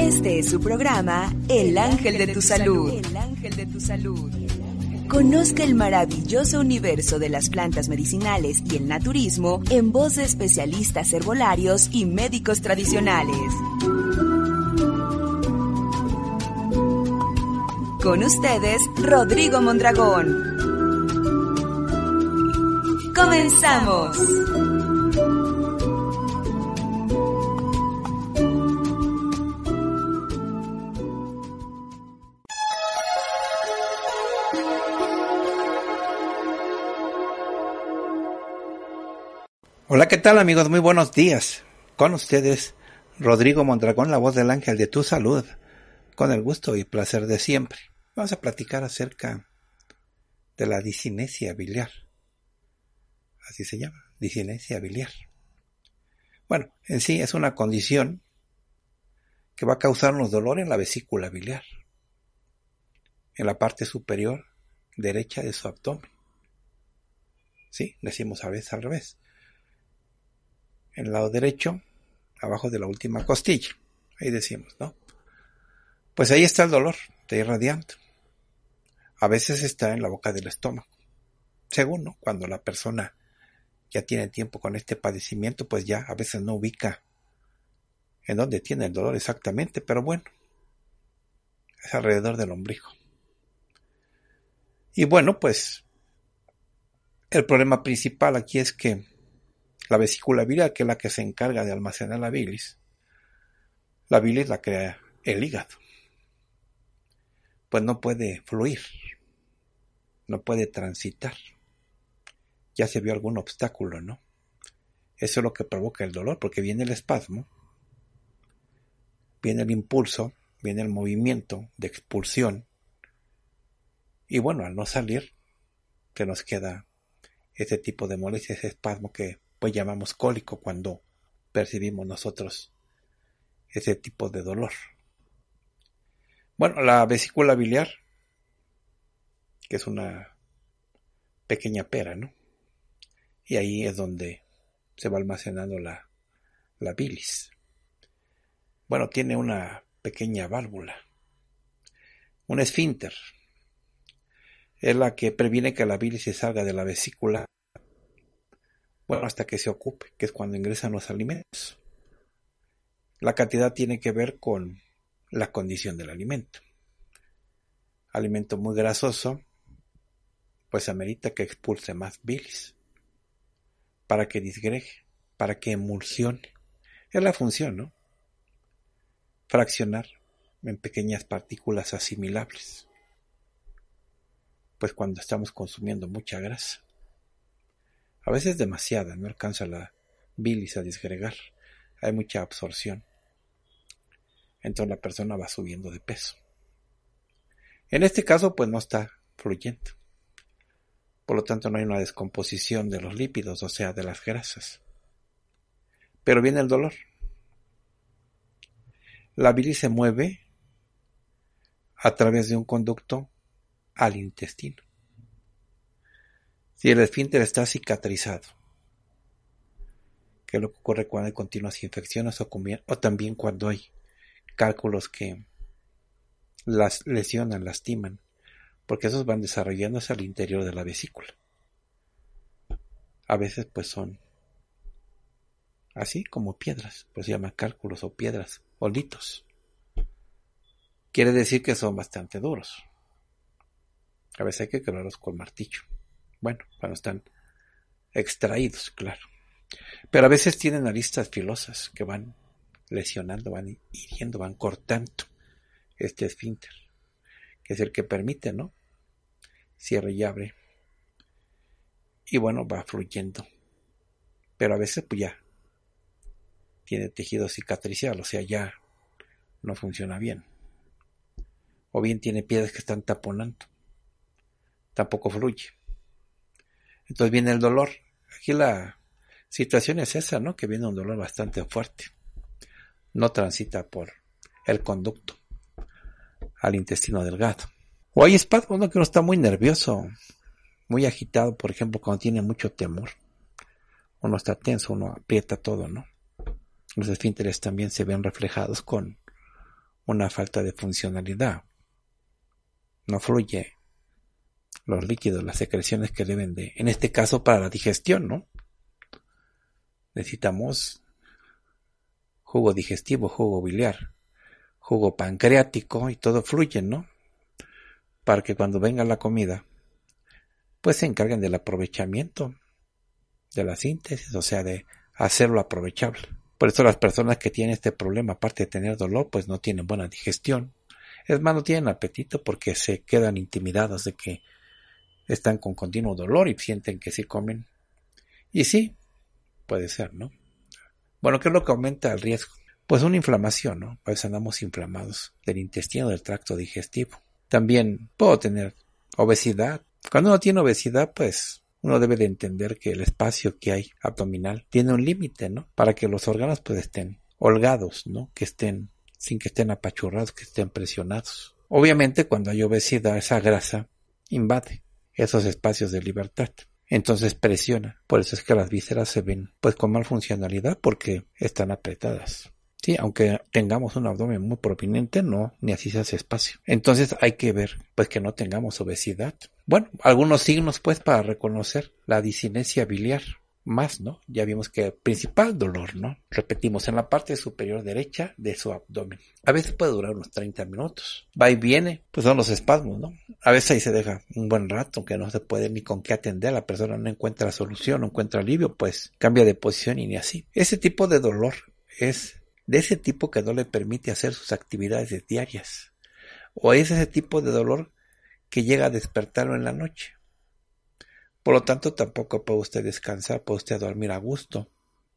Este es su programa El Ángel de tu Salud. El Ángel de tu Salud. Conozca el maravilloso universo de las plantas medicinales y el naturismo en voz de especialistas herbolarios y médicos tradicionales. Con ustedes, Rodrigo Mondragón. ¡Comenzamos! Hola, ¿qué tal, amigos? Muy buenos días. Con ustedes, Rodrigo Mondragón, la voz del Ángel de tu Salud, con el gusto y placer de siempre. Vamos a platicar acerca de la discinesia biliar. Así se llama, discinesia biliar. Bueno, en sí es una condición que va a causarnos dolor en la vesícula biliar, en la parte superior derecha de su abdomen. Sí, decimos a veces al revés. En el lado derecho, abajo de la última costilla. Ahí decimos, ¿no? Pues ahí está el dolor, está irradiando. A veces está en la boca del estómago. Según, ¿no? Cuando la persona ya tiene tiempo con este padecimiento, pues ya a veces no ubica en dónde tiene el dolor exactamente, pero bueno, es alrededor del ombligo. Y bueno, pues el problema principal aquí es que la vesícula biliar, que es la que se encarga de almacenar la bilis la crea el hígado. Pues no puede fluir, no puede transitar. Ya se vio algún obstáculo, ¿no? Eso es lo que provoca el dolor, porque viene el espasmo, viene el impulso, viene el movimiento de expulsión, y bueno, al no salir, se nos queda ese tipo de molestia, ese espasmo que pues llamamos cólico cuando percibimos nosotros ese tipo de dolor. Bueno, la vesícula biliar, que es una pequeña pera, ¿no? Y ahí es donde se va almacenando la bilis. Bueno, tiene una pequeña válvula, un esfínter. Es la que previene que la bilis se salga de la vesícula, bueno, hasta que se ocupe, que es cuando ingresan los alimentos. La cantidad tiene que ver con la condición del alimento. Alimento muy grasoso, pues amerita que expulse más bilis, para que disgregue, para que emulsione. Es la función, ¿no? Fraccionar en pequeñas partículas asimilables. Pues cuando estamos consumiendo mucha grasa, a veces demasiada, no alcanza la bilis a disgregar, hay mucha absorción, entonces la persona va subiendo de peso. En este caso pues no está fluyendo, por lo tanto no hay una descomposición de los lípidos, o sea de las grasas, pero viene el dolor. La bilis se mueve a través de un conducto al intestino. Si el esfínter está cicatrizado, que es lo que ocurre cuando hay continuas infecciones o también cuando hay cálculos que las lesionan, lastiman, porque esos van desarrollándose al interior de la vesícula. A veces pues son así como piedras, pues se llaman cálculos o piedras o litos. Quiere decir que son bastante duros. A veces hay que quebrarlos con martillo. Bueno, cuando están extraídos, claro. Pero a veces tienen aristas filosas que van lesionando, van hiriendo, van cortando este esfínter, que es el que permite, ¿no? Cierre y abre. Y bueno, va fluyendo. Pero a veces pues ya tiene tejido cicatricial, o sea, ya no funciona bien. O bien tiene piedras que están taponando. Tampoco fluye. Entonces viene el dolor. Aquí la situación es esa, ¿no? Que viene un dolor bastante fuerte. No transita por el conducto al intestino delgado. O hay espasmos, ¿no? Que uno está muy nervioso, muy agitado, por ejemplo, cuando tiene mucho temor. Uno está tenso, uno aprieta todo, ¿no? Los esfínteres también se ven reflejados con una falta de funcionalidad. No fluye los líquidos, las secreciones que deben de, en este caso para la digestión, ¿no? Necesitamos jugo digestivo, jugo biliar, jugo pancreático y todo fluye, ¿no? Para que cuando venga la comida, pues se encarguen del aprovechamiento, de la síntesis, o sea, de hacerlo aprovechable. Por eso las personas que tienen este problema, aparte de tener dolor, pues no tienen buena digestión. Es más, no tienen apetito porque se quedan intimidados de que están con continuo dolor y sienten que sí comen. Y sí, puede ser, ¿no? Bueno, ¿qué es lo que aumenta el riesgo? Pues una inflamación, ¿no? A veces andamos inflamados del intestino, del tracto digestivo. También puedo tener obesidad. Cuando uno tiene obesidad, pues uno debe de entender que el espacio que hay abdominal tiene un límite, ¿no? Para que los órganos pues estén holgados, ¿no? Que estén, sin que estén apachurrados, que estén presionados. Obviamente cuando hay obesidad, esa grasa invade esos espacios de libertad. Entonces presiona. Por eso es que las vísceras se ven pues con mal funcionalidad porque están apretadas. Sí, aunque tengamos un abdomen muy prominente, no, ni así se hace espacio. Entonces hay que ver pues que no tengamos obesidad. Bueno, algunos signos pues para reconocer la discinesia biliar. Más, ¿no? Ya vimos que el principal dolor, ¿no? Repetimos, en la parte superior derecha de su abdomen. A veces puede durar unos 30 minutos. Va y viene, pues son los espasmos, ¿no? A veces ahí se deja un buen rato que no se puede ni con qué atender. La persona no encuentra solución, no encuentra alivio, pues cambia de posición y ni así. Ese tipo de dolor es de ese tipo que no le permite hacer sus actividades diarias. O es ese tipo de dolor que llega a despertarlo en la noche. Por lo tanto, tampoco puede usted descansar, puede usted dormir a gusto.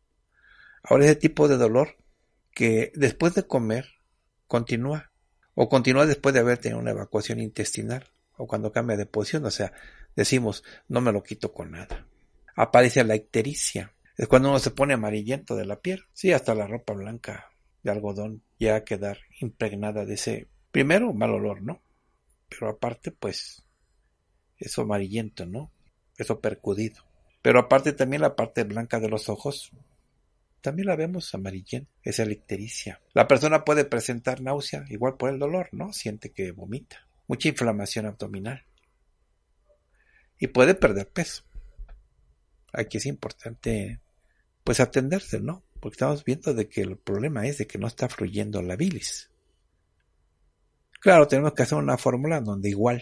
Ahora, ese tipo de dolor que después de comer continúa, o continúa después de haber tenido una evacuación intestinal, o cuando cambia de posición, o sea, decimos, no me lo quito con nada. Aparece la ictericia, es cuando uno se pone amarillento de la piel, sí, hasta la ropa blanca de algodón ya a quedar impregnada de ese, primero, mal olor, ¿no? Pero aparte, pues, eso amarillento, ¿no? Eso percudido. Pero aparte también la parte blanca de los ojos, también la vemos amarillenta, esa es la ictericia. La persona puede presentar náusea, igual por el dolor, ¿no? Siente que vomita. Mucha inflamación abdominal. Y puede perder peso. Aquí es importante, pues, atenderse, ¿no? Porque estamos viendo de que el problema es de que no está fluyendo la bilis. Claro, tenemos que hacer una fórmula donde igual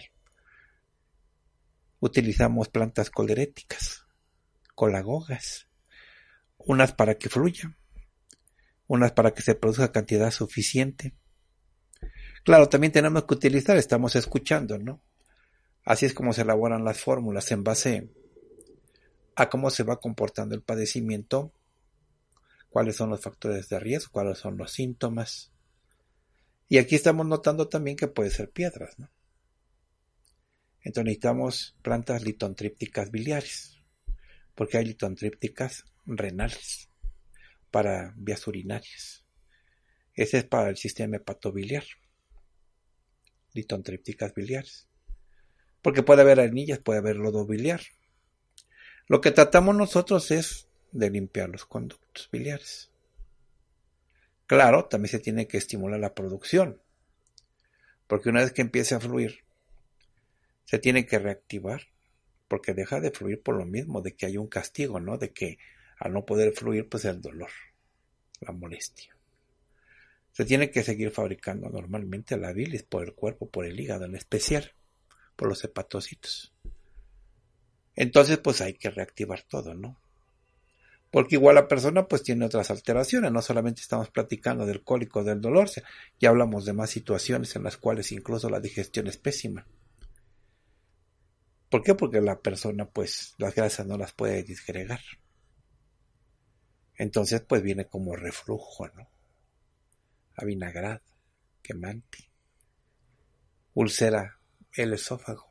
utilizamos plantas coleréticas, colagogas, unas para que fluya, unas para que se produzca cantidad suficiente. Claro, también tenemos que utilizar, estamos escuchando, ¿no? Así es como se elaboran las fórmulas en base a cómo se va comportando el padecimiento, cuáles son los factores de riesgo, cuáles son los síntomas. Y aquí estamos notando también que puede ser piedras, ¿no? Entonces necesitamos plantas litontrípticas biliares, porque hay litontrípticas renales para vías urinarias. Ese es para el sistema hepatobiliar. Litontrípticas biliares. Porque puede haber arenillas, puede haber lodo biliar. Lo que tratamos nosotros es de limpiar los conductos biliares. Claro, también se tiene que estimular la producción, porque una vez que empiece a fluir, se tiene que reactivar, porque deja de fluir por lo mismo, de que hay un castigo, ¿no? De que al no poder fluir, pues el dolor, la molestia. Se tiene que seguir fabricando normalmente la bilis por el cuerpo, por el hígado en especial, por los hepatocitos. Entonces, pues hay que reactivar todo, ¿no? Porque igual la persona pues tiene otras alteraciones, no solamente estamos platicando del cólico, del dolor, ya hablamos de más situaciones en las cuales incluso la digestión es pésima. ¿Por qué? Porque la persona pues las grasas no las puede disgregar. Entonces pues viene como reflujo, ¿no? Avinagrado, quemante, úlcera el esófago.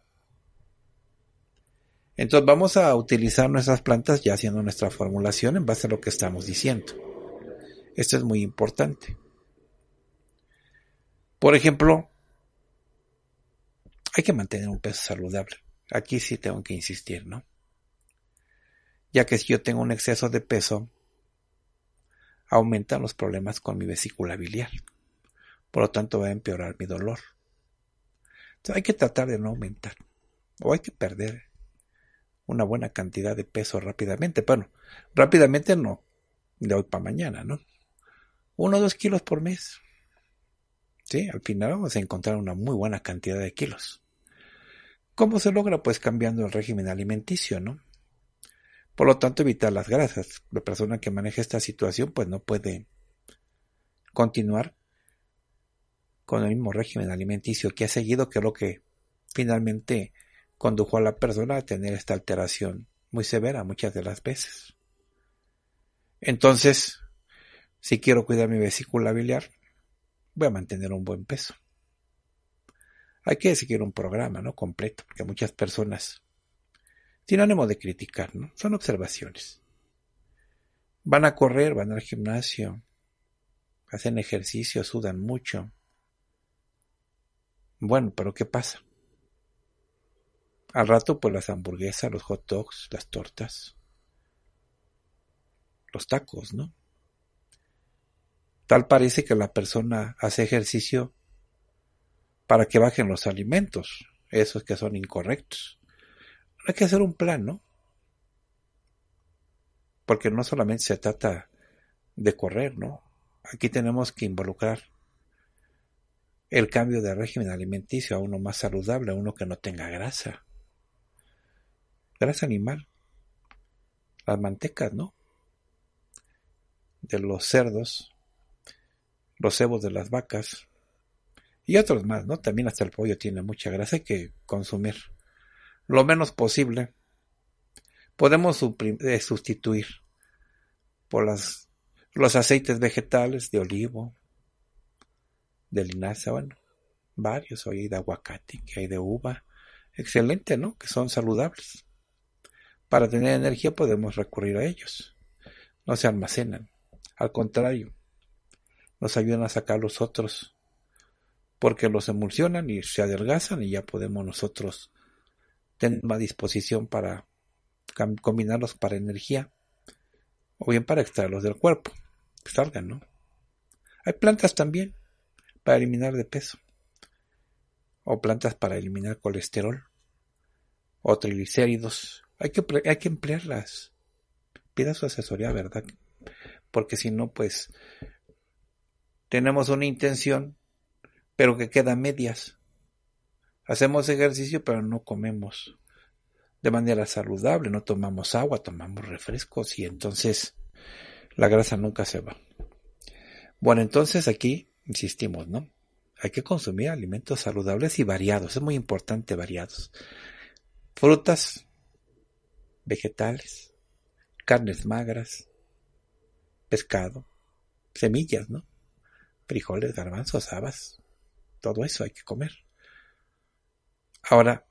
Entonces vamos a utilizar nuestras plantas ya haciendo nuestra formulación en base a lo que estamos diciendo. Esto es muy importante. Por ejemplo, hay que mantener un peso saludable. Aquí sí tengo que insistir, ¿no? Ya que si yo tengo un exceso de peso, aumentan los problemas con mi vesícula biliar. Por lo tanto va a empeorar mi dolor. Entonces hay que tratar de no aumentar. O hay que perder una buena cantidad de peso rápidamente. Bueno, rápidamente no, de hoy para mañana, ¿no? 1 o 2 kilos por mes. Sí, al final vamos a encontrar una muy buena cantidad de kilos. ¿Cómo se logra? Pues cambiando el régimen alimenticio, ¿no? Por lo tanto, evitar las grasas. La persona que maneja esta situación pues no puede continuar con el mismo régimen alimenticio que ha seguido, que es lo que finalmente condujo a la persona a tener esta alteración muy severa muchas de las veces. Entonces, si quiero cuidar mi vesícula biliar, voy a mantener un buen peso. Hay que seguir un programa, ¿no? Completo, porque muchas personas, sin ánimo de criticar, ¿no? Son observaciones. Van a correr, van al gimnasio, hacen ejercicio, sudan mucho. Bueno, pero ¿qué pasa? Al rato, pues las hamburguesas, los hot dogs, las tortas, los tacos, ¿no? Tal parece que la persona hace ejercicio para que bajen los alimentos, esos que son incorrectos. Hay que hacer un plan, ¿no? Porque no solamente se trata de correr, ¿no? Aquí tenemos que involucrar el cambio de régimen alimenticio a uno más saludable, a uno que no tenga grasa. Grasa animal. Las mantecas, ¿no? De los cerdos, los cebos de las vacas y otros más, ¿no? También hasta el pollo tiene mucha grasa, hay que consumir lo menos posible. Podemos sustituir por los aceites vegetales de olivo, de linaza, bueno, varios, hoy hay de aguacate, que hay de uva, excelente, ¿no? Que son saludables. Para tener energía podemos recurrir a ellos. No se almacenan, al contrario, nos ayudan a sacar los otros, porque los emulsionan y se adelgazan y ya podemos nosotros tener más disposición para combinarlos para energía o bien para extraerlos del cuerpo, que salgan, ¿no? Hay plantas también para eliminar de peso, o plantas para eliminar colesterol, o triglicéridos. Hay que emplearlas. Pida su asesoría, ¿verdad? Porque si no, pues tenemos una intención, pero que queda a medias. Hacemos ejercicio, pero no comemos de manera saludable, no tomamos agua, tomamos refrescos y entonces la grasa nunca se va. Bueno, entonces aquí insistimos, ¿no? Hay que consumir alimentos saludables y variados, es muy importante variados. Frutas, vegetales, carnes magras, pescado, semillas, ¿no? Frijoles, garbanzos, habas, todo eso hay que comer. Ahora,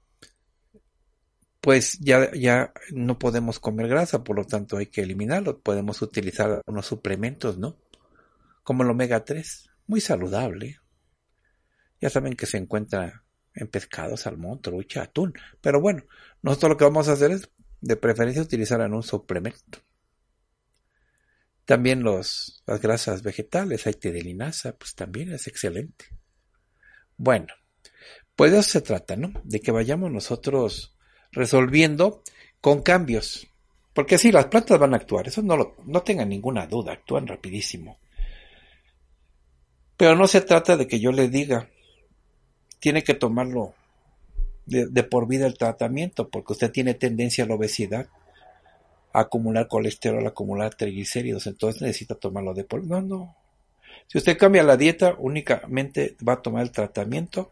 pues ya no podemos comer grasa, por lo tanto hay que eliminarlo. Podemos utilizar unos suplementos, ¿no? Como el omega 3, muy saludable. Ya saben que se encuentra en pescado, salmón, trucha, atún. Pero bueno, nosotros lo que vamos a hacer es, de preferencia, utilizar en un suplemento. También las grasas vegetales, aceite de linaza, pues también es excelente. Bueno, pues de eso se trata, ¿no? De que vayamos nosotros resolviendo con cambios. Porque sí, las plantas van a actuar, eso no tengan ninguna duda, actúan rapidísimo. Pero no se trata de que yo le diga, tiene que tomarlo de por vida el tratamiento, porque usted tiene tendencia a la obesidad, a acumular colesterol, a acumular triglicéridos, entonces necesita tomarlo de por vida. No. Si usted cambia la dieta, únicamente va a tomar el tratamiento.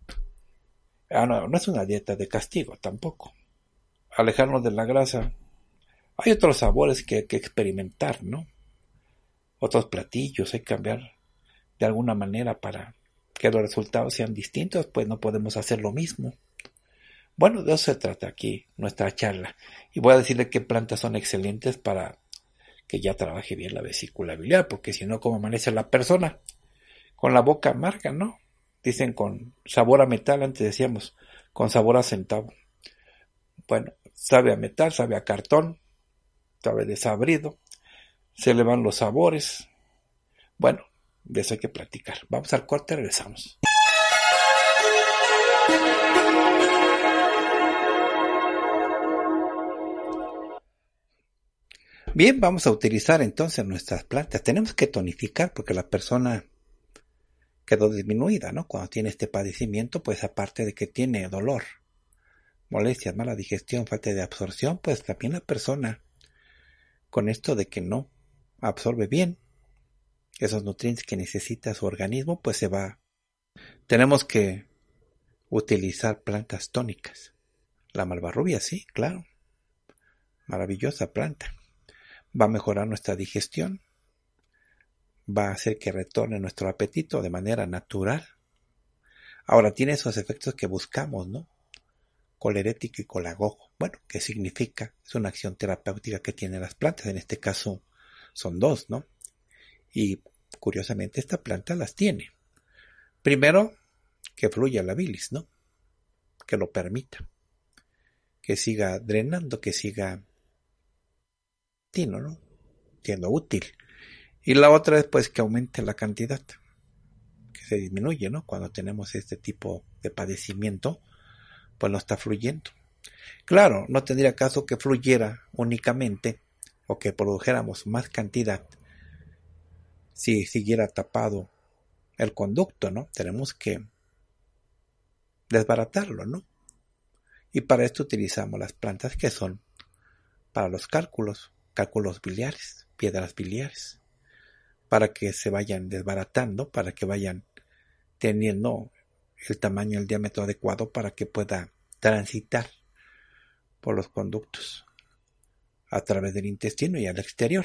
No es una dieta de castigo tampoco. Alejarnos de la grasa. Hay otros sabores que hay que experimentar, ¿no? Otros platillos, hay que cambiar de alguna manera para que los resultados sean distintos, pues no podemos hacer lo mismo. Bueno, de eso se trata aquí nuestra charla. Y voy a decirle qué plantas son excelentes para que ya trabaje bien la vesícula biliar, porque si no, ¿cómo amanece la persona? Con la boca amarga, ¿no? Dicen con sabor a metal, antes decíamos, con sabor a centavo. Bueno, sabe a metal, sabe a cartón, sabe desabrido, se le van los sabores. Bueno, De eso hay que platicar. Vamos al corte, regresamos. Bien, vamos a utilizar entonces nuestras plantas. Tenemos que tonificar porque la persona quedó disminuida, ¿no? Cuando tiene este padecimiento, pues aparte de que tiene dolor, molestias, mala digestión, falta de absorción, pues también la persona con esto de que no absorbe bien esos nutrientes que necesita su organismo, pues se va. Tenemos que utilizar plantas tónicas. La malvarrubia, sí, claro. Maravillosa planta. Va a mejorar nuestra digestión. Va a hacer que retorne nuestro apetito de manera natural. Ahora tiene esos efectos que buscamos, ¿no? Colerético y colagogo. Bueno, ¿qué significa? Es una acción terapéutica que tienen las plantas. En este caso son dos, ¿no? Y curiosamente esta planta las tiene. Primero, que fluya la bilis, ¿no? Que lo permita. Que siga drenando, que siga ¿no? Siendo útil. Y la otra es pues que aumente la cantidad. Que se disminuye, ¿no? Cuando tenemos este tipo de padecimiento, pues no está fluyendo. Claro, no tendría caso que fluyera únicamente o que produjéramos más cantidad si siguiera tapado el conducto, ¿no? Tenemos que desbaratarlo, ¿no? Y para esto utilizamos las plantas que son para los cálculos biliares, piedras biliares, para que se vayan desbaratando, para que vayan teniendo el tamaño, el diámetro adecuado para que pueda transitar por los conductos a través del intestino y al exterior.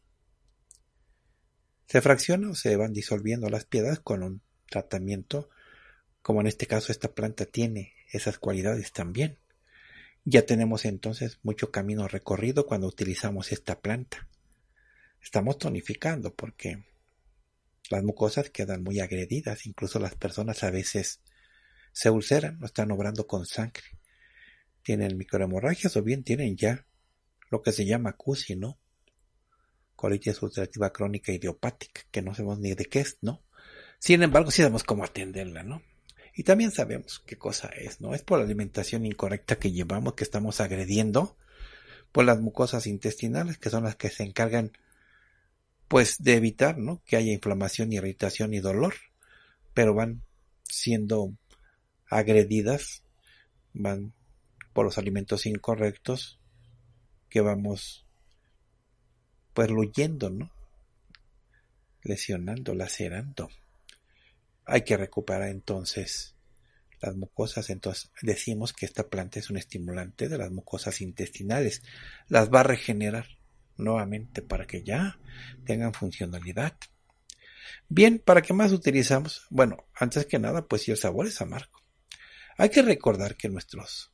Se fracciona o se van disolviendo las piedras con un tratamiento, como en este caso esta planta tiene esas cualidades también. Ya tenemos entonces mucho camino recorrido cuando utilizamos esta planta. Estamos tonificando porque las mucosas quedan muy agredidas, incluso las personas a veces se ulceran, no están obrando con sangre. Tienen microhemorragias o bien tienen ya lo que se llama CUSI, ¿no? Colitis ulcerativa crónica idiopática, que no sabemos ni de qué es, ¿no? Sin embargo, sí sabemos cómo atenderla, ¿no? Y también sabemos qué cosa es, ¿no? Es por la alimentación incorrecta que llevamos, que estamos agrediendo por las mucosas intestinales, que son las que se encargan, pues, de evitar, ¿no? Que haya inflamación, irritación y dolor, pero van siendo agredidas, van por los alimentos incorrectos que vamos, pues, huyendo, ¿no? Lesionando, lacerando. Hay que recuperar entonces las mucosas. Entonces decimos que esta planta es un estimulante de las mucosas intestinales. Las va a regenerar nuevamente para que ya tengan funcionalidad. Bien, ¿para qué más utilizamos? Bueno, antes que nada, pues si el sabor es amargo. Hay que recordar que nuestros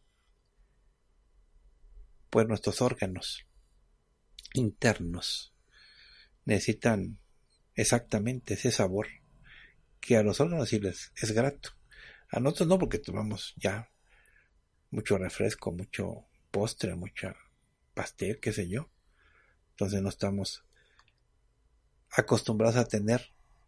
órganos internos necesitan exactamente ese sabor que a los órganos sí les es grato. A nosotros no, porque tomamos ya mucho refresco, mucho postre, mucha pastel, qué sé yo. Entonces no estamos acostumbrados a tener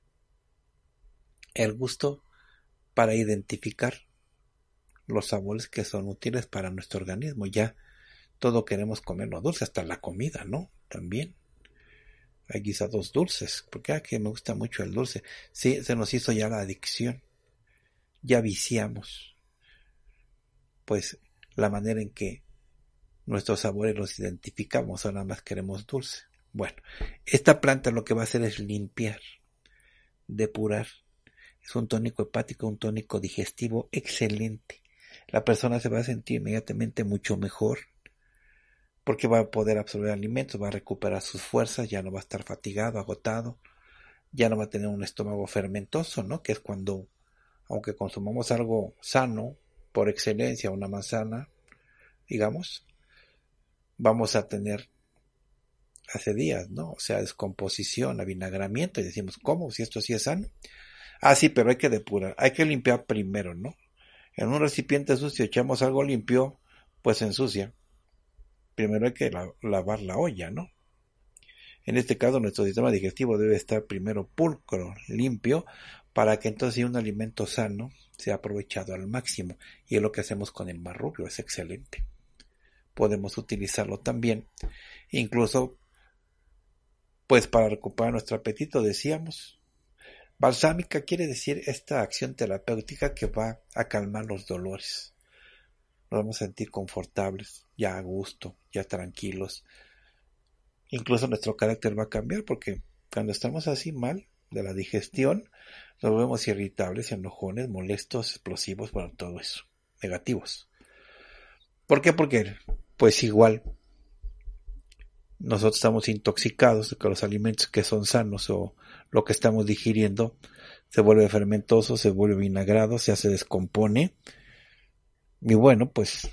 el gusto para identificar los sabores que son útiles para nuestro organismo. Ya todo queremos comerlo dulce, hasta la comida, ¿no? También hay guisados dulces, porque aquí me gusta mucho el dulce. Sí, se nos hizo ya la adicción. Ya viciamos, pues, la manera en que nuestros sabores los identificamos, o nada más queremos dulce. Bueno, esta planta lo que va a hacer es limpiar, depurar. Es un tónico hepático, un tónico digestivo excelente. La persona se va a sentir inmediatamente mucho mejor, porque va a poder absorber alimentos, va a recuperar sus fuerzas, ya no va a estar fatigado, agotado, ya no va a tener un estómago fermentoso, ¿no? Que es cuando, aunque consumamos algo sano, por excelencia, una manzana, digamos, vamos a tener hace días, ¿no? O sea, descomposición, avinagramiento, y decimos, ¿cómo? Si esto sí es sano. Ah, sí, pero hay que depurar, hay que limpiar primero, ¿no? En un recipiente sucio echamos algo limpio, pues se ensucia. Primero hay que lavar la olla, ¿no? En este caso, nuestro sistema digestivo debe estar primero pulcro, limpio, para que entonces un alimento sano sea aprovechado al máximo. Y es lo que hacemos con el marrubio, es excelente. Podemos utilizarlo también, incluso pues para recuperar nuestro apetito, decíamos. Balsámica quiere decir esta acción terapéutica que va a calmar los dolores. Nos vamos a sentir confortables, ya a gusto, ya tranquilos. Incluso nuestro carácter va a cambiar porque cuando estamos así mal de la digestión, nos vemos irritables, enojones, molestos, explosivos, bueno, todo eso, negativos. ¿Por qué? Porque pues igual nosotros estamos intoxicados de que los alimentos que son sanos o lo que estamos digiriendo se vuelve fermentoso, se vuelve vinagrado, se descompone. Y bueno, pues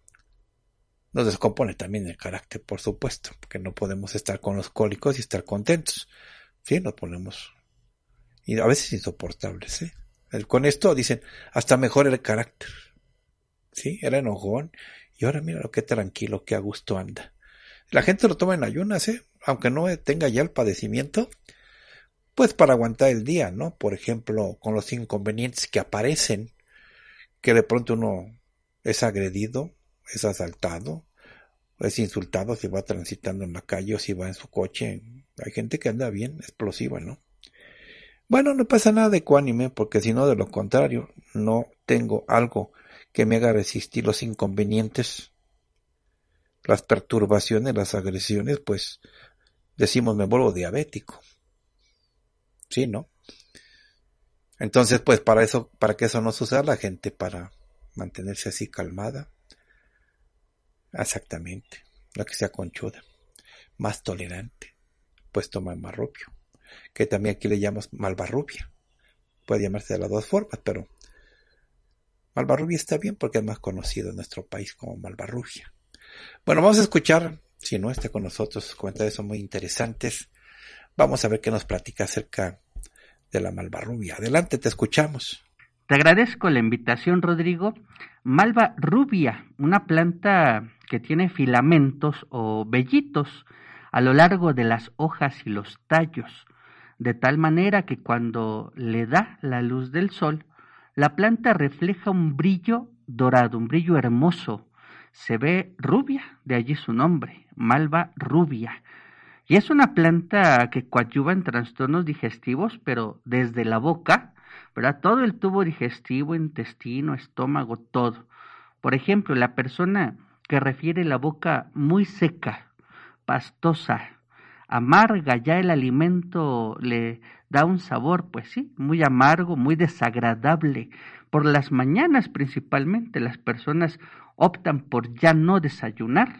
nos descompone también el carácter, por supuesto, porque no podemos estar con los cólicos y estar contentos. Sí, nos ponemos, y a veces insoportables, ¿eh? Con esto dicen, hasta mejor el carácter. Sí, era enojón, y ahora mira lo que tranquilo, que a gusto anda. La gente lo toma en ayunas, aunque no tenga ya el padecimiento, pues para aguantar el día, ¿no? Por ejemplo, con los inconvenientes que aparecen, que de pronto uno es agredido, es asaltado, es insultado si va transitando en la calle o si va en su coche. Hay gente que anda bien explosiva, ¿no? Bueno, no pasa nada de ecuánime, porque si no, de lo contrario, no tengo algo que me haga resistir los inconvenientes, las perturbaciones, las agresiones, pues decimos me vuelvo diabético. Sí, ¿no? Entonces, pues para que eso no suceda, la gente para mantenerse así calmada, exactamente, la que sea conchuda, más tolerante, pues toma marrubio, que también aquí le llamamos malvarrubia. Puede llamarse de las dos formas, pero malvarrubia está bien porque es más conocido en nuestro país como malvarrubia. Bueno, vamos a escuchar, si no está con nosotros, sus comentarios son muy interesantes. Vamos a ver qué nos platica acerca de la malvarrubia. Adelante, te escuchamos. Te agradezco la invitación, Rodrigo. Malva rubia, una planta que tiene filamentos o vellitos a lo largo de las hojas y los tallos, de tal manera que cuando le da la luz del sol, la planta refleja un brillo dorado, un brillo hermoso. Se ve rubia, de allí su nombre, malva rubia. Y es una planta que coadyuva en trastornos digestivos, pero desde la boca, ¿verdad? Todo el tubo digestivo, intestino, estómago, todo. Por ejemplo, la persona que refiere la boca muy seca, pastosa, amarga, ya el alimento le da un sabor, pues sí, muy amargo, muy desagradable. Por las mañanas principalmente las personas optan por ya no desayunar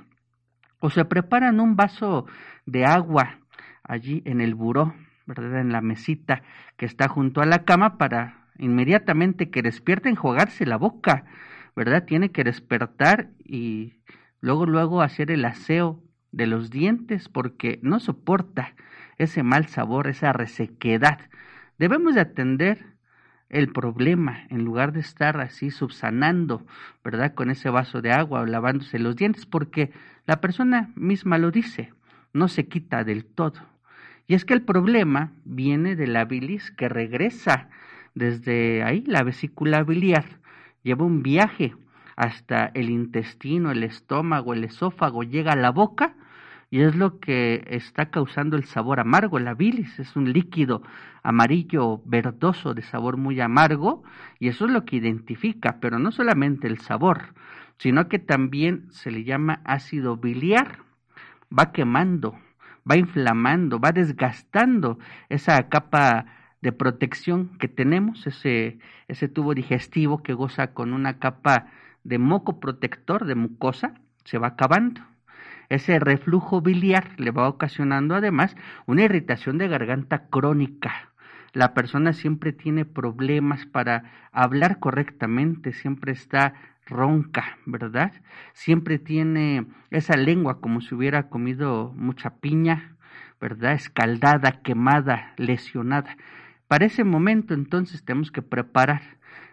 o se preparan un vaso de agua allí en el buró, ¿verdad? En la mesita que está junto a la cama para inmediatamente que despierte enjuagarse la boca, ¿verdad? Tiene que despertar y luego hacer el aseo de los dientes porque no soporta ese mal sabor, esa resequedad. Debemos de atender el problema en lugar de estar así subsanando, ¿verdad? Con ese vaso de agua o lavándose los dientes, porque la persona misma lo dice, no se quita del todo. Y es que el problema viene de la bilis que regresa desde ahí, la vesícula biliar, lleva un viaje hasta el intestino, el estómago, el esófago, llega a la boca y es lo que está causando el sabor amargo. La bilis es un líquido amarillo verdoso de sabor muy amargo y eso es lo que identifica, pero no solamente el sabor, sino que también se le llama ácido biliar. Va quemando, va inflamando, va desgastando esa capa de protección que tenemos, ese tubo digestivo que goza con una capa de moco protector, de mucosa, se va acabando. Ese reflujo biliar le va ocasionando además una irritación de garganta crónica. La persona siempre tiene problemas para hablar correctamente, siempre está ronca, ¿verdad? Siempre tiene esa lengua como si hubiera comido mucha piña, ¿verdad? Escaldada, quemada, lesionada. Para ese momento entonces tenemos que preparar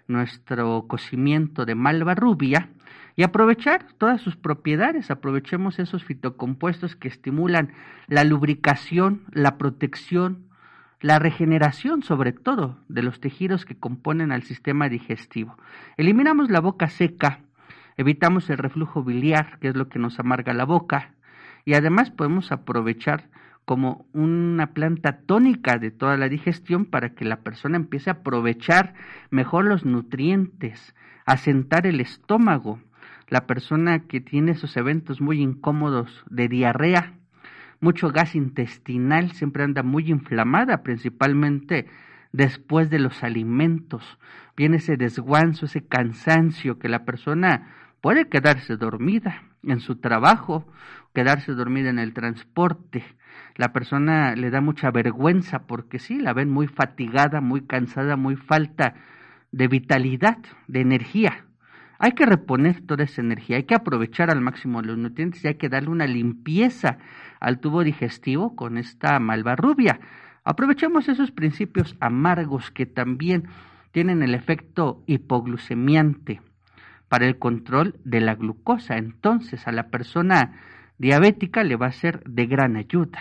nuestro cocimiento de malva rubia y aprovechar todas sus propiedades. Aprovechemos esos fitocompuestos que estimulan la lubricación, la protección, la regeneración sobre todo de los tejidos que componen al sistema digestivo. Eliminamos la boca seca, evitamos el reflujo biliar, que es lo que nos amarga la boca, y además podemos aprovechar como una planta tónica de toda la digestión para que la persona empiece a aprovechar mejor los nutrientes, asentar el estómago. La persona que tiene esos eventos muy incómodos de diarrea, mucho gas intestinal, siempre anda muy inflamada, principalmente después de los alimentos. Viene ese desguanzo, ese cansancio que la persona puede quedarse dormida en su trabajo, quedarse dormida en el transporte. La persona le da mucha vergüenza porque sí, la ven muy fatigada, muy cansada, muy falta de vitalidad, de energía. Hay que reponer toda esa energía, hay que aprovechar al máximo los nutrientes y hay que darle una limpieza al tubo digestivo con esta malva rubia. Aprovechemos esos principios amargos que también tienen el efecto hipoglucemiante para el control de la glucosa. Entonces a la persona diabética le va a ser de gran ayuda.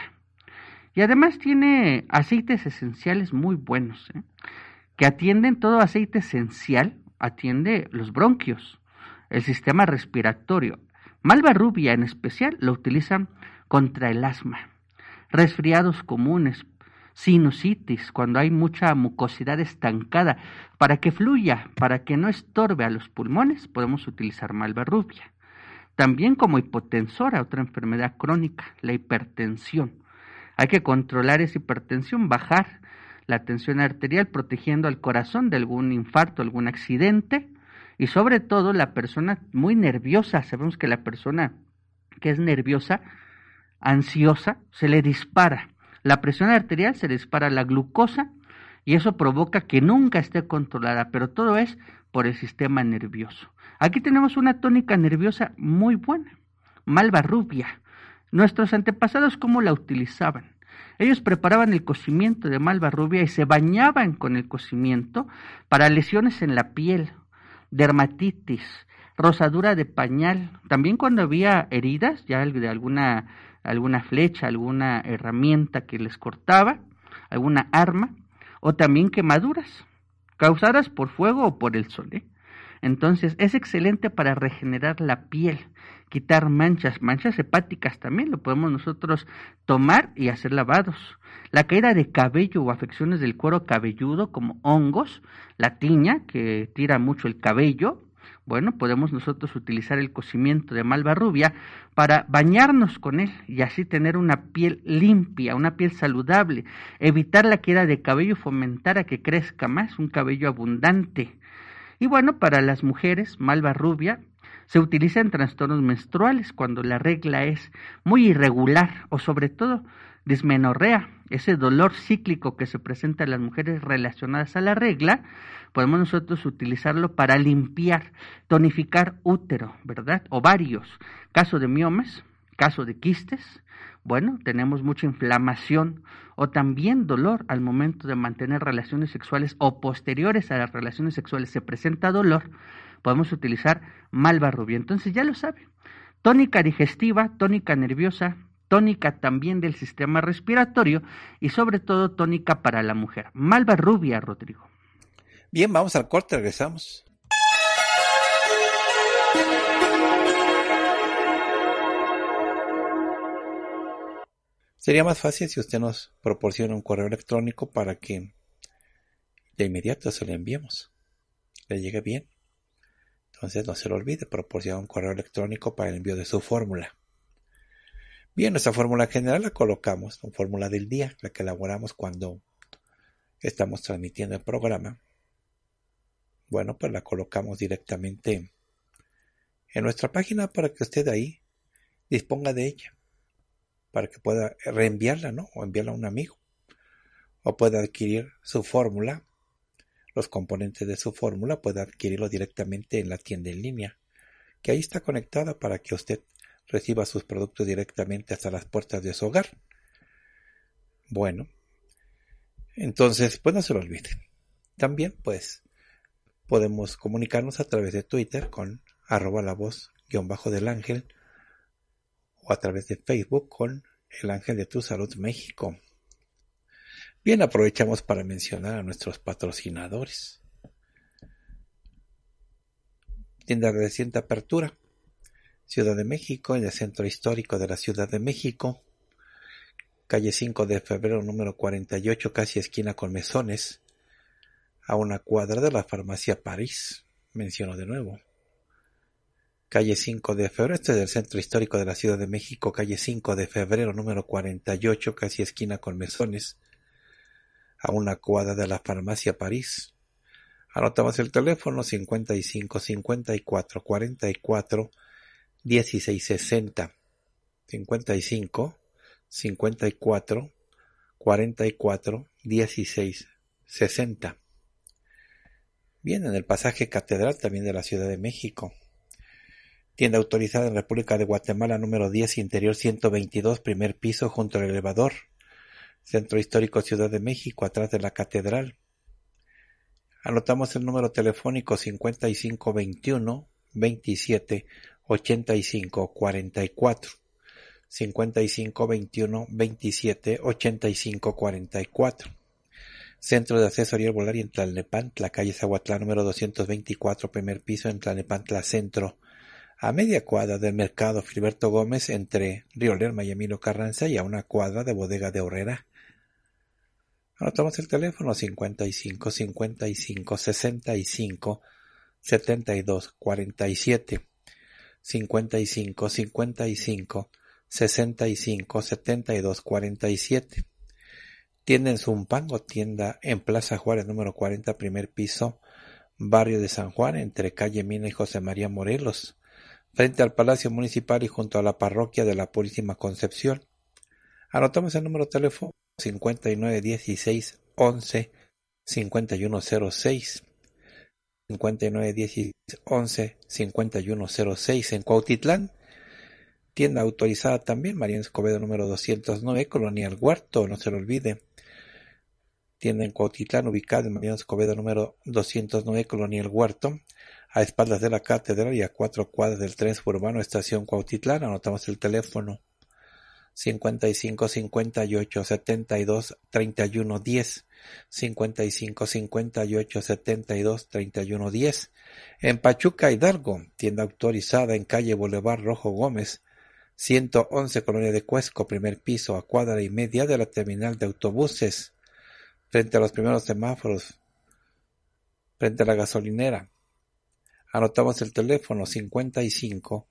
Y además tiene aceites esenciales muy buenos, que atienden todo aceite esencial, atiende los bronquios, el sistema respiratorio. Malva rubia en especial lo utilizan contra el asma, resfriados comunes, sinusitis, cuando hay mucha mucosidad estancada, para que fluya, para que no estorbe a los pulmones, podemos utilizar malva rubia. También como hipotensora, otra enfermedad crónica, la hipertensión. Hay que controlar esa hipertensión, bajar la tensión arterial, protegiendo al corazón de algún infarto, algún accidente, y sobre todo la persona muy nerviosa. Sabemos que la persona que es nerviosa, ansiosa, se le dispara la presión arterial, se le dispara la glucosa, y eso provoca que nunca esté controlada, pero todo es por el sistema nervioso. Aquí tenemos una tónica nerviosa muy buena, malva rubia. Nuestros antepasados, ¿cómo la utilizaban? Ellos preparaban el cocimiento de malva rubia y se bañaban con el cocimiento para lesiones en la piel, dermatitis, rosadura de pañal. También cuando había heridas, ya de alguna flecha, alguna herramienta que les cortaba, alguna arma, o también quemaduras causadas por fuego o por el sol. Entonces es excelente para regenerar la piel, quitar manchas hepáticas también, lo podemos nosotros tomar y hacer lavados. La caída de cabello o afecciones del cuero cabelludo como hongos, la tiña que tira mucho el cabello, bueno, podemos nosotros utilizar el cocimiento de malva rubia para bañarnos con él y así tener una piel limpia, una piel saludable, evitar la caída de cabello y fomentar a que crezca más, un cabello abundante. Y bueno, para las mujeres, malva rubia se utiliza en trastornos menstruales cuando la regla es muy irregular o sobre todo dismenorrea, ese dolor cíclico que se presenta en las mujeres relacionadas a la regla. Podemos nosotros utilizarlo para limpiar, tonificar útero, ¿verdad? Ovarios, caso de miomas, caso de quistes. Bueno, tenemos mucha inflamación o también dolor al momento de mantener relaciones sexuales o posteriores a las relaciones sexuales se presenta dolor, podemos utilizar malva rubia. Entonces ya lo saben, tónica digestiva, tónica nerviosa, tónica también del sistema respiratorio y sobre todo tónica para la mujer. Malva rubia, Rodrigo. Bien, vamos al corte, regresamos. Sería más fácil si usted nos proporciona un correo electrónico para que de inmediato se lo enviemos. Le llegue bien. Entonces no se lo olvide, proporciona un correo electrónico para el envío de su fórmula. Bien, nuestra fórmula general la colocamos, una fórmula del día, la que elaboramos cuando estamos transmitiendo el programa. Bueno, pues la colocamos directamente en nuestra página para que usted ahí disponga de ella, para que pueda reenviarla, ¿no? O enviarla a un amigo, o pueda adquirir su fórmula, los componentes de su fórmula, puede adquirirlo directamente en la tienda en línea, que ahí está conectada para que usted reciba sus productos directamente hasta las puertas de su hogar. Bueno, entonces, pues no se lo olvide. También, pues, Podemos comunicarnos a través de Twitter con @lavoz_del ángel o a través de Facebook con El Ángel de tu Salud México. Bien, aprovechamos para mencionar a nuestros patrocinadores. Tienda de reciente apertura, Ciudad de México, en el centro histórico de la Ciudad de México, calle 5 de febrero número 48, casi esquina con Mesones, a una cuadra de la farmacia París. Menciono de nuevo. Calle 5 de febrero, este es el centro histórico de la Ciudad de México, calle 5 de febrero número 48, casi esquina con Mesones, a una cuadra de la farmacia París. Anotamos el teléfono 55 54 44 16 60. 55 54 44 16 60. Bien, en el pasaje Catedral también de la Ciudad de México. Tienda autorizada en República de Guatemala número 10, interior 122, primer piso junto al elevador. Centro Histórico Ciudad de México, atrás de la Catedral. Anotamos el número telefónico 55 21 27 85 44. 55 21 27 85 44. Centro de Asesoría Herbolaria en Tlalnepantla, calle Zahuatlán número 224, primer piso en Tlalnepantla Centro, a media cuadra del Mercado Filiberto Gómez entre Río Lerma y Emilio Carranza y a una cuadra de Bodega de Horrera. Anotamos el teléfono 55 55 65 72 47. 55 55 65 72 47. Tienda en Zumpango, tienda en Plaza Juárez número 40, primer piso, barrio de San Juan, entre calle Mina y José María Morelos, frente al Palacio Municipal y junto a la parroquia de la Purísima Concepción. Anotamos el número de teléfono 59 16 11 5106. 59 16 11 5106 en Cuautitlán. Tienda autorizada también, Mariano Escobedo número 209, Colonia El Huerto, no se lo olvide. Tienda en Cuautitlán, ubicada en Mariano Escobedo número 209, Colonia El Huerto, a espaldas de la Catedral y a 4 cuadras del tren suburbano Estación Cuautitlán. Anotamos el teléfono 55 58 72 31 10. 55 58 72 31 10. En Pachuca, Hidalgo, tienda autorizada en calle Boulevard Rojo Gómez, 111, Colonia de Cuesco, primer piso, a cuadra y media de la terminal de autobuses, frente a los primeros semáforos, frente a la gasolinera. Anotamos el teléfono 55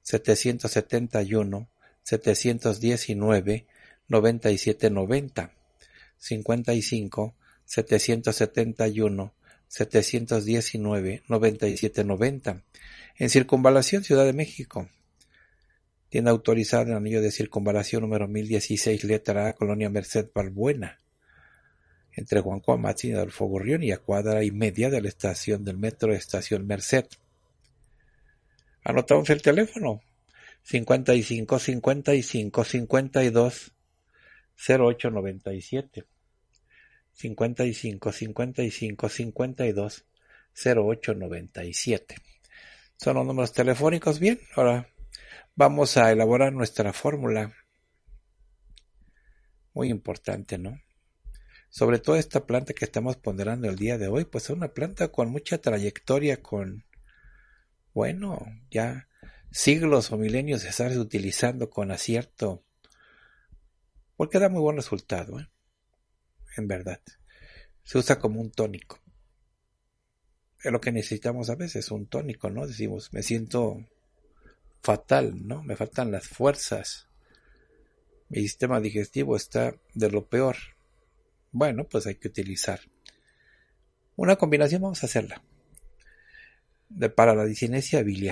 771 719 9790. 55 771 719 9790. En Circunvalación, Ciudad de México. Tienda autorizada en Anillo de Circunvalación número 1016, letra A, Colonia Merced Balbuena, entre Juan Coamatzi y Adolfo Gurrión y a cuadra y media de la estación del metro Estación Merced. Anotamos el teléfono 55 55 52 0897. 55 55 52 0897. Son los números telefónicos. Bien, ahora vamos a elaborar nuestra fórmula. Muy importante, ¿no? Sobre todo esta planta que estamos ponderando el día de hoy, pues es una planta con mucha trayectoria, con, bueno, ya siglos o milenios de estarse utilizando con acierto, porque da muy buen resultado, en verdad. Se usa como un tónico. Es lo que necesitamos a veces, un tónico, ¿no? Decimos, me siento fatal, ¿no? Me faltan las fuerzas. Mi sistema digestivo está de lo peor. Bueno, pues hay que utilizar una combinación, vamos a hacerla, para la discinesia biliar.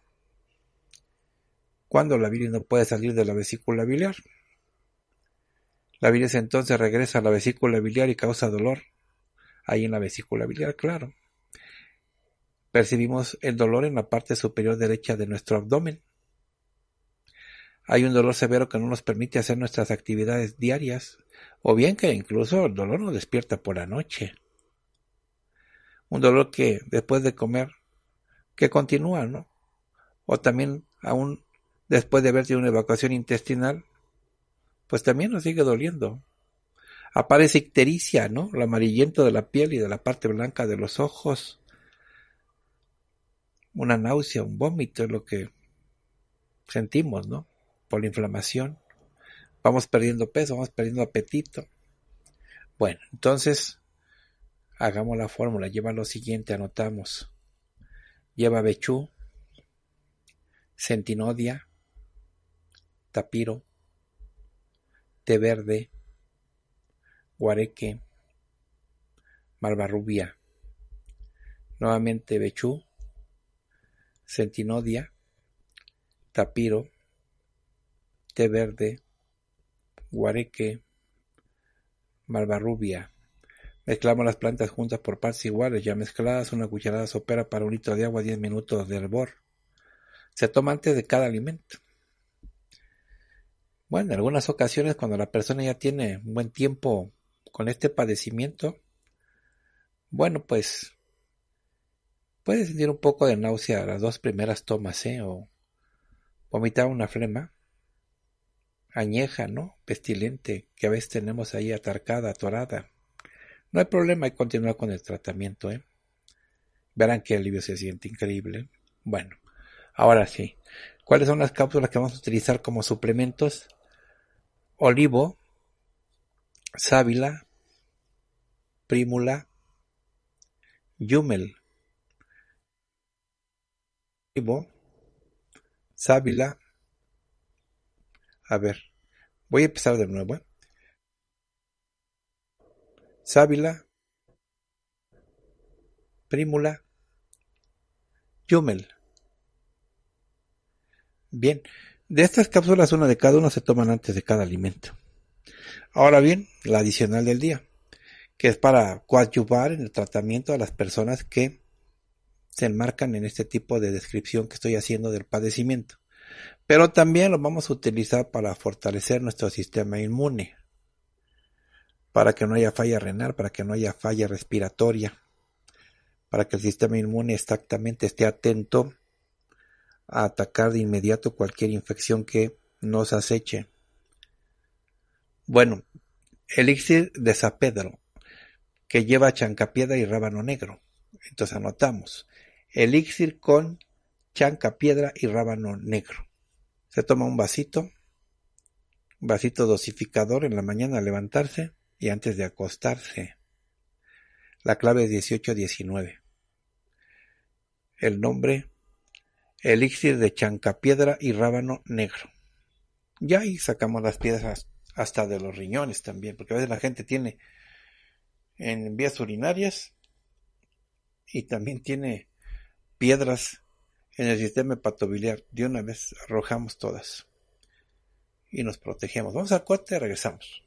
Cuando la bilis no puede salir de la vesícula biliar, la bilis entonces regresa a la vesícula biliar y causa dolor. Ahí en la vesícula biliar, claro. Percibimos el dolor en la parte superior derecha de nuestro abdomen. Hay un dolor severo que no nos permite hacer nuestras actividades diarias, o bien que incluso el dolor nos despierta por la noche. un dolor que después de comer, que continúa, ¿no? O también aún después de haber tenido una evacuación intestinal, pues también nos sigue doliendo. Aparece ictericia, ¿no? Lo amarillento de la piel y de la parte blanca de los ojos. Una náusea, un vómito es lo que sentimos, ¿no? Por la inflamación. Vamos perdiendo peso, vamos perdiendo apetito. Bueno, entonces, hagamos la fórmula. Lleva lo siguiente, anotamos. Lleva bechú, centinodia, tapiro, té verde, guareque, malvarrubia. Nuevamente bechú, centinodia, tapiro, té verde, guareque, malvarrubia. Mezclamos las plantas juntas por partes iguales, ya mezcladas, una cucharada sopera para un litro de agua, 10 minutos de hervor. Se toma antes de cada alimento. Bueno, en algunas ocasiones cuando la persona ya tiene un buen tiempo con este padecimiento, bueno, pues puede sentir un poco de náusea las 2 primeras tomas, o vomitar una flema añeja, ¿no? Pestilente, que a veces tenemos ahí atarcada, atorada. No hay problema, hay que continuar con el tratamiento, Verán que el alivio se siente increíble. Bueno, ahora sí. ¿Cuáles son las cápsulas que vamos a utilizar como suplementos? Olivo, sábila, prímula, yumel. Olivo, sábila. A ver, voy a empezar de nuevo, Sábila, prímula, yumel. Bien, de estas cápsulas una de cada uno se toman antes de cada alimento. Ahora bien, la adicional del día, que es para coadyuvar en el tratamiento a las personas que se enmarcan en este tipo de descripción que estoy haciendo del padecimiento. Pero también lo vamos a utilizar para fortalecer nuestro sistema inmune, para que no haya falla renal, para que no haya falla respiratoria, para que el sistema inmune exactamente esté atento a atacar de inmediato cualquier infección que nos aceche. Bueno, elixir de San Pedro, que lleva chancapiedra y rábano negro. Entonces anotamos, elixir con chancapiedra y rábano negro. Se toma un vasito dosificador en la mañana al levantarse y antes de acostarse. La clave es 1819. El nombre, elixir de chancapiedra y rábano negro. Ya ahí sacamos las piedras hasta de los riñones también, porque a veces la gente tiene en vías urinarias y también tiene piedras en el sistema hepatobiliar. De una vez arrojamos todas y nos protegemos. Vamos al corte y regresamos.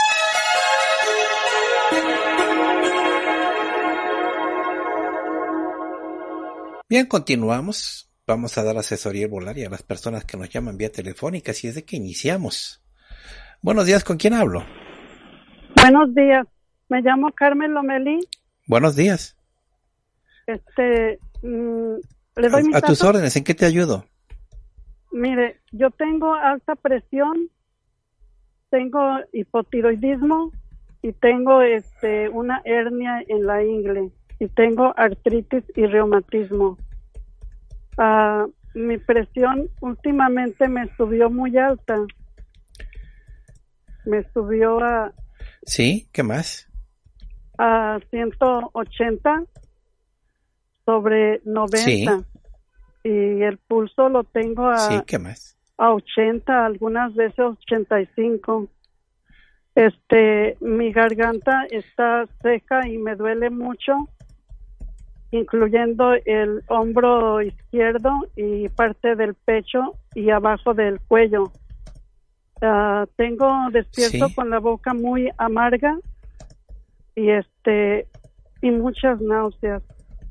Bien, continuamos. Vamos a dar asesoría herbolaria a las personas que nos llaman vía telefónica, así es de que iniciamos. Buenos días, ¿con quién hablo? Buenos días, me llamo Carmen Lomelí. Buenos días. Le doy mi a tus órdenes, ¿en qué te ayudo? Mire, yo tengo alta presión, tengo hipotiroidismo y tengo una hernia en la ingle y tengo artritis y reumatismo. Mi presión últimamente me subió muy alta. Me subió a... ¿Sí? ¿Qué más? A 180 sobre 90. Sí. Y el pulso lo tengo a... Sí, ¿qué más? A 80, algunas veces 85. Mi garganta está seca y me duele mucho, incluyendo el hombro izquierdo y parte del pecho y abajo del cuello. Tengo despierto con la boca muy amarga y muchas náuseas.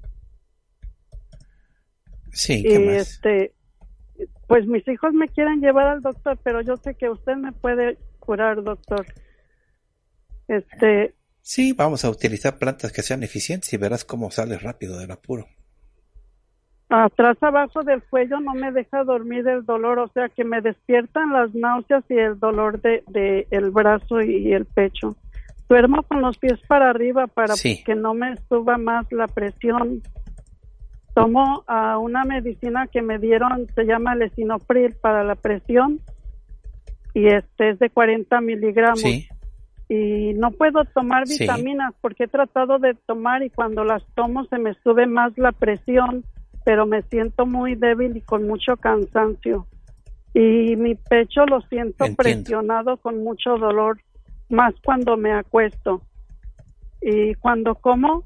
Sí, ¿qué más? Pues mis hijos me quieren llevar al doctor, pero yo sé que usted me puede curar, doctor. Sí, vamos a utilizar plantas que sean eficientes y verás cómo sales rápido del apuro. Atrás abajo del cuello no me deja dormir el dolor, o sea que me despiertan las náuseas y el dolor de el brazo y el pecho. Duermo con los pies para arriba para Sí. que no me suba más la presión. Tomo una medicina que me dieron, se llama Lisinopril para la presión y es de 40 miligramos. Sí. Y no puedo tomar Sí. vitaminas porque he tratado de tomar y cuando las tomo se me sube más la presión, pero me siento muy débil y con mucho cansancio. Y mi pecho lo siento Entiendo. presionado con mucho dolor, más cuando me acuesto. Y cuando como,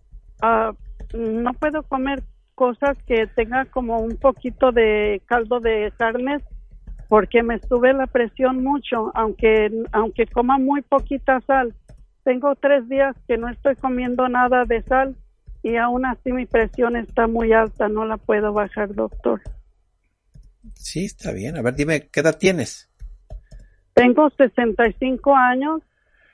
no puedo comer cosas que tenga como un poquito de caldo de carnes porque me sube la presión mucho, aunque coma muy poquita sal. Tengo 3 días que no estoy comiendo nada de sal y aún así mi presión está muy alta, no la puedo bajar, doctor. Sí, está bien. A ver, dime, ¿qué edad tienes? Tengo 65 años,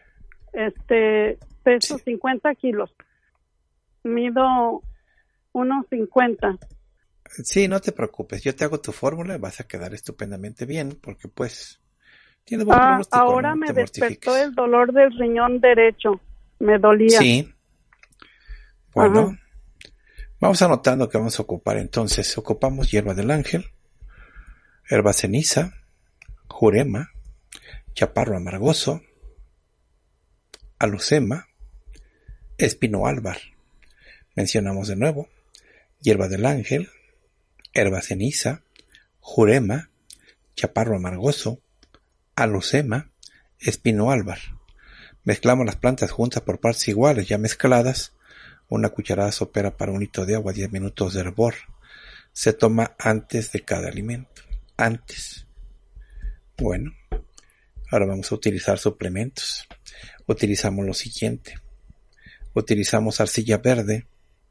peso Sí. 50 kilos, mido 1.50. Sí, no te preocupes. Yo te hago tu fórmula y vas a quedar estupendamente bien porque pues tienes buen pronóstico, Ahora no me te despertó mortifiques. el dolor del riñón derecho, me dolía. Sí. Bueno, Ajá. vamos anotando que vamos a ocupar entonces. Ocupamos hierba del ángel, herba ceniza, jurema, chaparro amargoso, alucema, espino álvar. Mencionamos de nuevo hierba del ángel, herba ceniza, jurema, chaparro amargoso, alucema, espino álvar. Mezclamos las plantas juntas por partes iguales, ya mezcladas. Una cucharada sopera para 1 litro de agua, 10 minutos de hervor. Se toma antes de cada alimento. Antes. Bueno, ahora vamos a utilizar suplementos. Utilizamos lo siguiente. Utilizamos arcilla verde.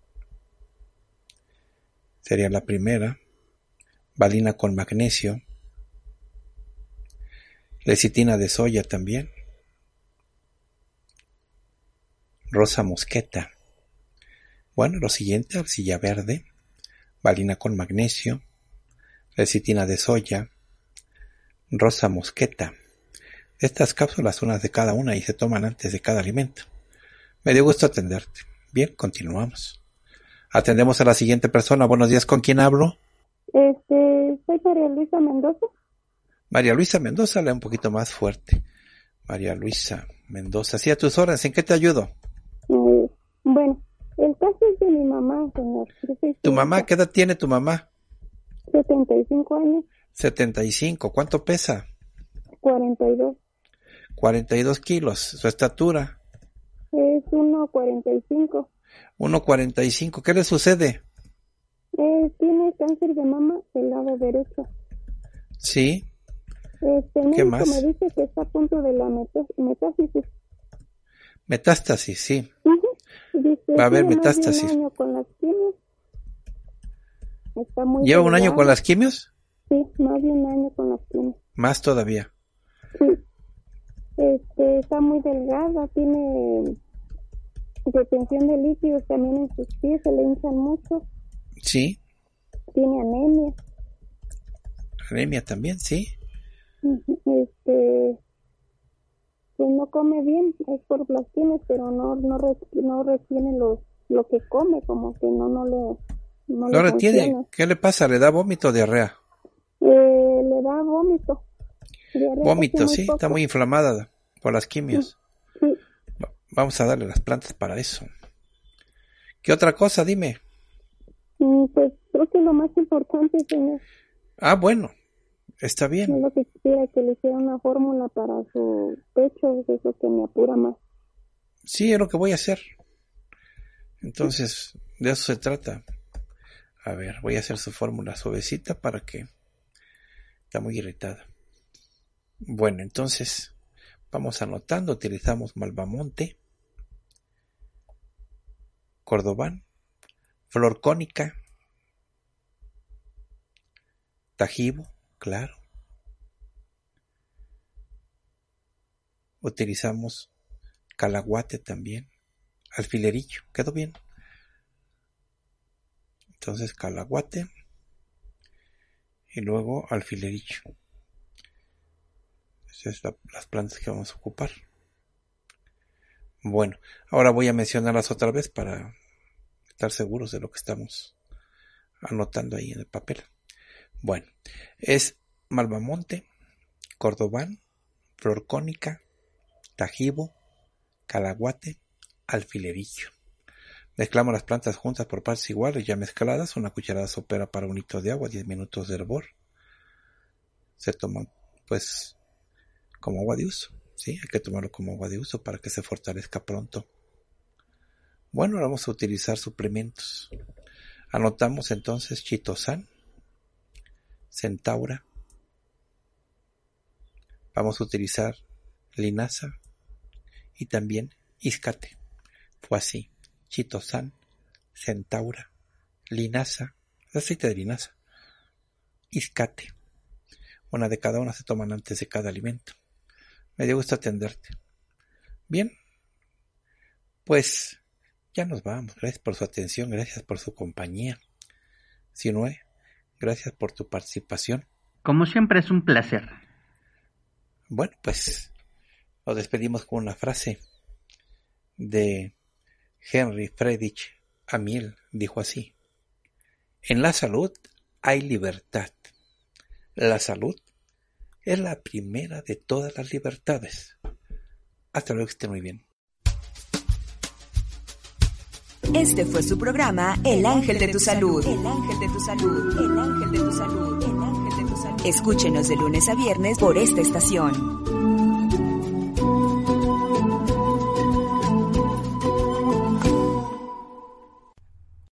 Sería la primera. Valina con magnesio. Lecitina de soya también. Rosa mosqueta. Bueno, lo siguiente, arcilla verde, valina con magnesio, lecitina de soya, rosa mosqueta. Estas cápsulas son unas de cada una y se toman antes de cada alimento. Me dio gusto atenderte. Bien, continuamos. Atendemos a la siguiente persona. Buenos días, ¿con quién hablo? Soy María Luisa Mendoza. María Luisa Mendoza, lee un poquito más fuerte. María Luisa Mendoza, sí, a tus órdenes, ¿en qué te ayudo? Bueno, el caso es de mi mamá, señor. ¿Tu mamá, qué edad tiene tu mamá? 75 años. 75, ¿cuánto pesa? 42. 42 kilos, su estatura. Es 1.45. 1.45, ¿qué le sucede? Tiene cáncer de mama del lado derecho. Sí. El ¿Qué médico más? me dice que está a punto de la metástasis. Metástasis, sí. Dice, Va a haber tiene metástasis. más de 1 año con las quimios. Está muy ¿Lleva un año delgada. con las quimios? Sí, más de 1 año con las quimios. Más todavía. Sí. Está muy delgada, tiene retención de líquidos también en sus pies, se le hinchan mucho, Sí. tiene anemia. Anemia también, sí. Pues no come bien, es por las quimios, pero no retiene lo que come, como que no ¿No le retiene? funciona. ¿Qué le pasa? ¿Le da vómito o diarrea? Le da vómito. Diarrea Vómito, casi sí. muy Está poco. muy inflamada por las quimios. Sí. Vamos a darle las plantas para eso. ¿Qué otra cosa? Dime. Pues creo que lo más importante, señor, Ah, bueno. Está es bien. lo que quisiera que le hiciera una fórmula para su pecho, es lo que me apura más. Sí, es lo que voy a hacer. Entonces, de eso se trata. A ver, voy a hacer su fórmula suavecita para que... Está muy irritada. Bueno, entonces, vamos anotando. Utilizamos malvamonte, cordobán, flor cónica, tajibo, claro. Utilizamos calaguate también, alfilerillo, quedó bien. Entonces calaguate y luego alfilerillo. Esas son las plantas que vamos a ocupar. Bueno, ahora voy a mencionarlas otra vez para estar seguros de lo que estamos anotando ahí en el papel. Bueno, es malvamonte, cordobán, flor cónica, tajibo, calaguate, alfilerillo. Mezclamos las plantas juntas por partes iguales, ya mezcladas, una cucharada sopera para 1 litro de agua, 10 minutos de hervor. Se toman pues como agua de uso, ¿sí? Hay que tomarlo como agua de uso para que se fortalezca pronto. Bueno, ahora vamos a utilizar suplementos. Anotamos entonces chitosan, centaura. Vamos a utilizar linaza y también iscate. Fue así: chitosan, centaura, linaza, aceite de linaza, iscate. Una de cada una se toman antes de cada alimento. Me dio gusto atenderte. Bien, pues ya nos vamos. Gracias por su atención, gracias por su compañía. Sinue, gracias por tu participación. Como siempre es un placer. Bueno, pues nos despedimos con una frase de Henry Friedrich Amiel. Dijo así: en la salud hay libertad. La salud es la primera de todas las libertades. Hasta luego, que esté muy bien. Este fue su programa El Ángel de tu Salud. El Ángel de tu Salud. El Ángel de tu Salud. El Ángel de tu Salud. Escúchenos de lunes a viernes por esta estación.